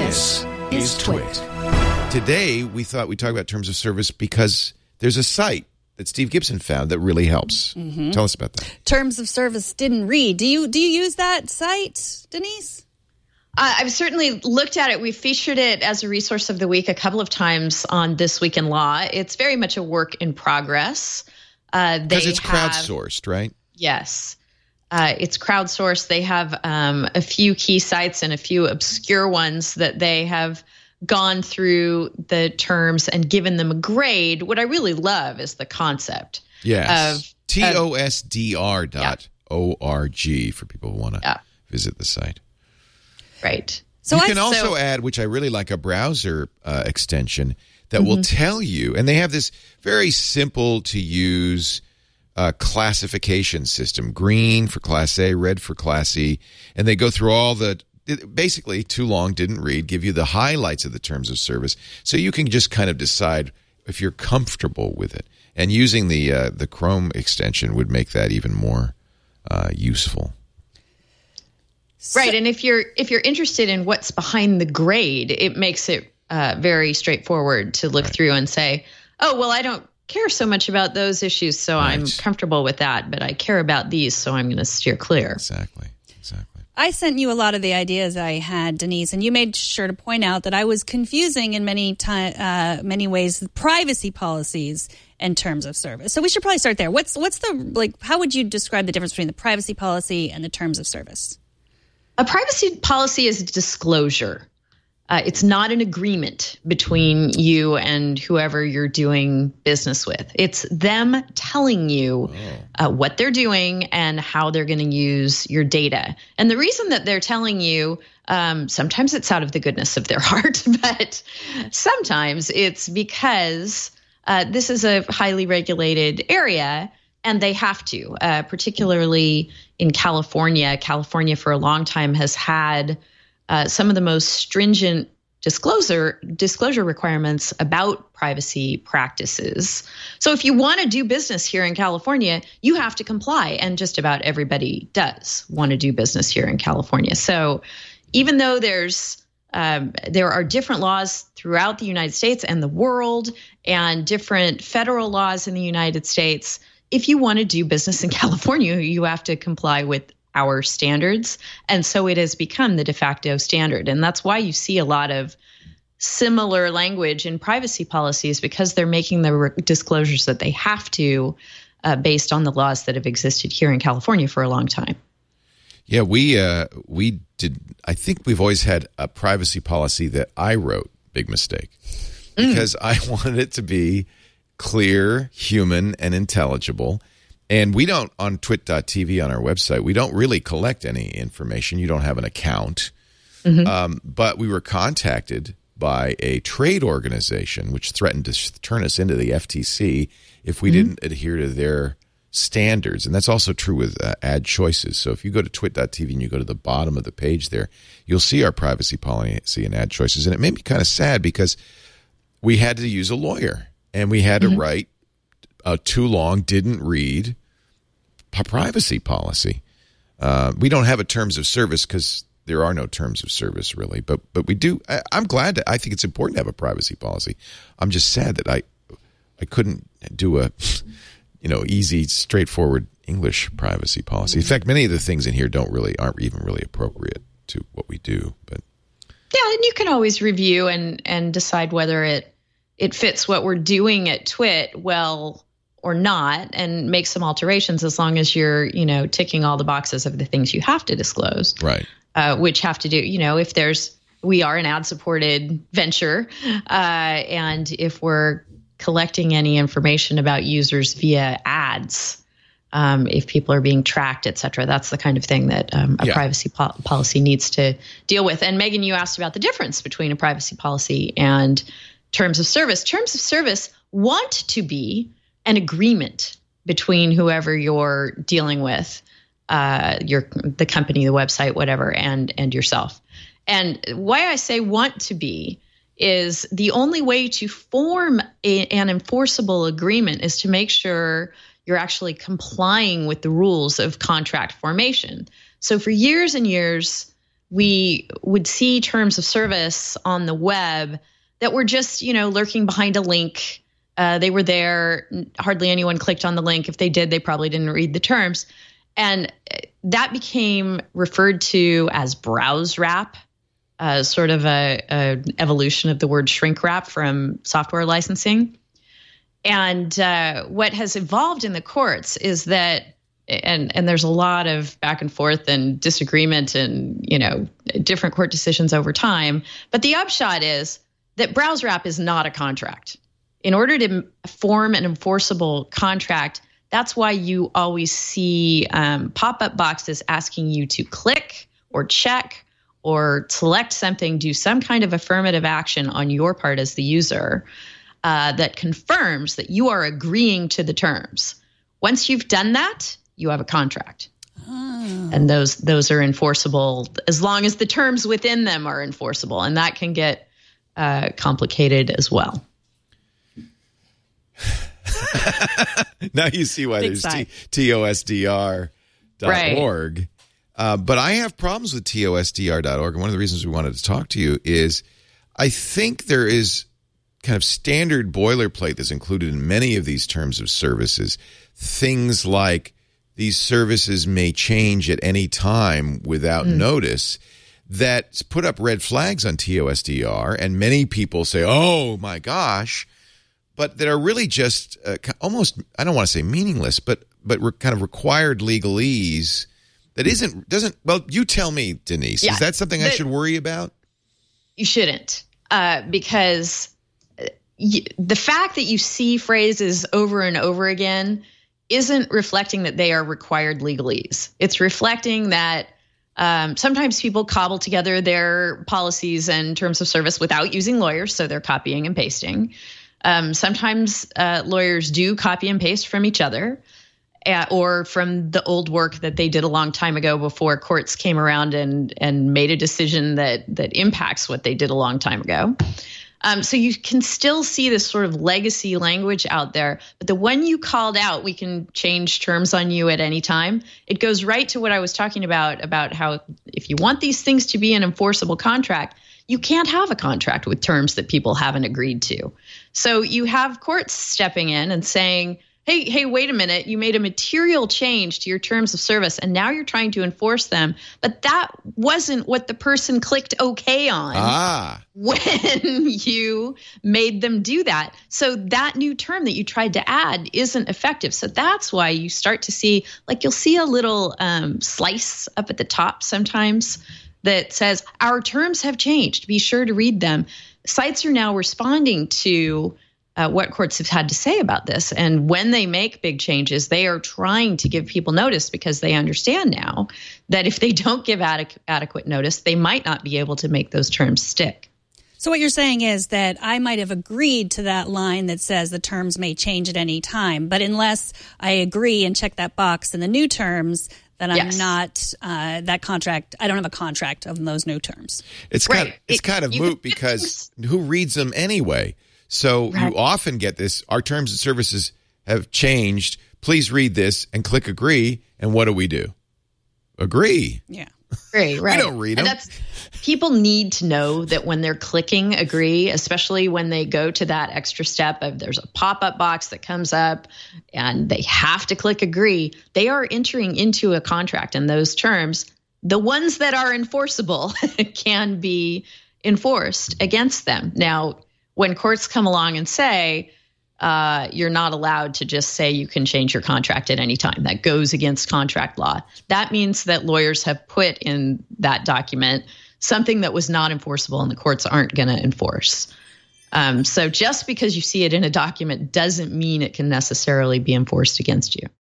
This is Twit. Today, we thought we'd talk about terms of service because there's a site that Steve Gibson found that really helps. Mm-hmm. Tell us about that. Terms of service didn't read. Do you use that site, Denise? I've certainly looked at it. We've featured it as a resource of the week a couple of times on This Week in Law. It's very much a work in progress. Because it's crowdsourced, right? Yes. It's crowdsourced. They have a few key sites and a few obscure ones that they have gone through the terms and given them a grade. What I really love is the concept. Yes. TOSDR.org for people who want to visit the site. Right. So you can also add, which I really like, a browser extension that will tell you, and they have this very simple to use classification system, green for Class A, red for Class E, and they go through all the, basically too long, didn't read, give you the highlights of the terms of service, so you can just kind of decide if you're comfortable with it. And using the Chrome extension would make that even more useful. Right, and if you're interested in what's behind the grade, it makes it very straightforward to look through and say, oh, well, I don't care so much about those issues, so I'm comfortable with that, but I care about these, so I'm going to steer clear. Exactly. I sent you a lot of the ideas I had, Denise, and you made sure to point out that I was confusing in many ways the privacy policies and terms of service. So we should probably start there. What's the how would you describe the difference between the privacy policy and the terms of service? A privacy policy is disclosure. It's not an agreement between you and whoever you're doing business with. It's them telling you what they're doing and how they're going to use your data. And the reason that they're telling you, sometimes it's out of the goodness of their heart, but sometimes it's because this is a highly regulated area and they have to, particularly in California. California for a long time has had some of the most stringent disclosure requirements about privacy practices. So if you want to do business here in California, you have to comply, and just about everybody does want to do business here in California. So even though there are different laws throughout the United States and the world, and different federal laws in the United States, if you want to do business in California, you have to comply with our standards. And so it has become the de facto standard. And that's why you see a lot of similar language in privacy policies, because they're making the disclosures that they have to based on the laws that have existed here in California for a long time. Yeah, we did. I think we've always had a privacy policy that I wrote, big mistake, because I wanted it to be clear, human, and intelligible. And we don't, on twit.tv on our website, we don't really collect any information. You don't have an account. But we were contacted by a trade organization which threatened to turn us into the FTC if we didn't adhere to their standards. And that's also true with ad choices. So if you go to twit.tv and you go to the bottom of the page there, you'll see our privacy policy and ad choices. And it made me kind of sad because we had to use a lawyer and we had to write too long, didn't read a privacy policy. We don't have a terms of service because there are no terms of service really, but we do. I'm glad. I think it's important to have a privacy policy. I'm just sad that I couldn't do a easy, straightforward English privacy policy. In fact, many of the things in here aren't even really appropriate to what we do. But yeah, and you can always review and decide whether it fits what we're doing at Twit well or not, and make some alterations as long as you're, ticking all the boxes of the things you have to disclose. Right. Which have to do, if we are an ad-supported venture, and if we're collecting any information about users via ads, if people are being tracked, et cetera, that's the kind of thing that a privacy policy needs to deal with. And Megan, you asked about the difference between a privacy policy and terms of service. Terms of service want to be an agreement between whoever you're dealing with, the company, the website, whatever, and yourself. And why I say want to be is the only way to form an enforceable agreement is to make sure you're actually complying with the rules of contract formation. So for years and years, we would see terms of service on the web that were just, lurking behind a link. They were there. Hardly anyone clicked on the link. If they did, they probably didn't read the terms. And that became referred to as browse wrap, sort of a evolution of the word shrink wrap from software licensing. And what has evolved in the courts is that, and there's a lot of back and forth and disagreement and, different court decisions over time. But the upshot is that browse wrap is not a contract. In order to form an enforceable contract, that's why you always see pop-up boxes asking you to click or check or select something, do some kind of affirmative action on your part as the user that confirms that you are agreeing to the terms. Once you've done that, you have a contract. Oh. And those are enforceable as long as the terms within them are enforceable. And that can get complicated as well. Now you see why there's TOSDR.org. Right. But I have problems with TOSDR.org. And one of the reasons we wanted to talk to you is I think there is kind of standard boilerplate that's included in many of these terms of services. Things like these services may change at any time without notice that put up red flags on TOSDR. And many people say, oh, my gosh, but that are really just almost, I don't want to say meaningless, but kind of required legalese that doesn't, well, you tell me, Denise, is that something I should worry about? You shouldn't, because the fact that you see phrases over and over again isn't reflecting that they are required legalese. It's reflecting that sometimes people cobble together their policies and terms of service without using lawyers, so they're copying and pasting. Sometimes lawyers do copy and paste from each other or from the old work that they did a long time ago before courts came around and made a decision that impacts what they did a long time ago. So you can still see this sort of legacy language out there. But the one you called out, we can change terms on you at any time. It goes right to what I was talking about how if you want these things to be an enforceable contract, you can't have a contract with terms that people haven't agreed to. So you have courts stepping in and saying, hey, wait a minute, you made a material change to your terms of service and now you're trying to enforce them. But that wasn't what the person clicked OK on when you made them do that. So that new term that you tried to add isn't effective. So that's why you start to see, like you'll see a little slice up at the top sometimes that says, our terms have changed. Be sure to read them. Sites are now responding to what courts have had to say about this. And when they make big changes, they are trying to give people notice because they understand now that if they don't give adequate notice, they might not be able to make those terms stick. So what you're saying is that I might have agreed to that line that says the terms may change at any time, but unless I agree and check that box in the new terms, then I'm not that contract. I don't have a contract of those new terms. It's kind of moot because who reads them anyway? So you often get this, our terms and services have changed. Please read this and click agree. And what do? Agree. Yeah. Agree, right. We don't read them. People need to know that when they're clicking agree, especially when they go to that extra step of there's a pop-up box that comes up and they have to click agree, they are entering into a contract. And those terms, the ones that are enforceable, can be enforced against them. Now, when courts come along and say, you're not allowed to just say you can change your contract at any time, that goes against contract law. That means that lawyers have put in that document something that was not enforceable and the courts aren't going to enforce. So just because you see it in a document doesn't mean it can necessarily be enforced against you.